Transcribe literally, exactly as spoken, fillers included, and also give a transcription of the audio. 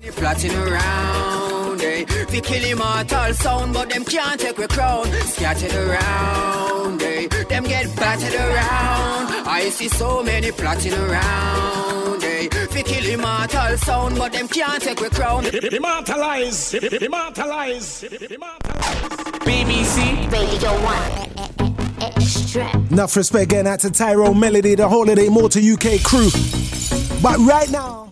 Plotting around, eh? Fi kill immortal sound, but them can't take we crown. Scattered around, eh? Them get battered around. I see so many plotting around, eh? Fi kill immortal sound, but them can't take we crown. Immortalize, immortalize, immortalize. B B C Radio One. Extra. Enough respect getting out to Tyrone Melody, the Holiday Motor U K crew. But right now.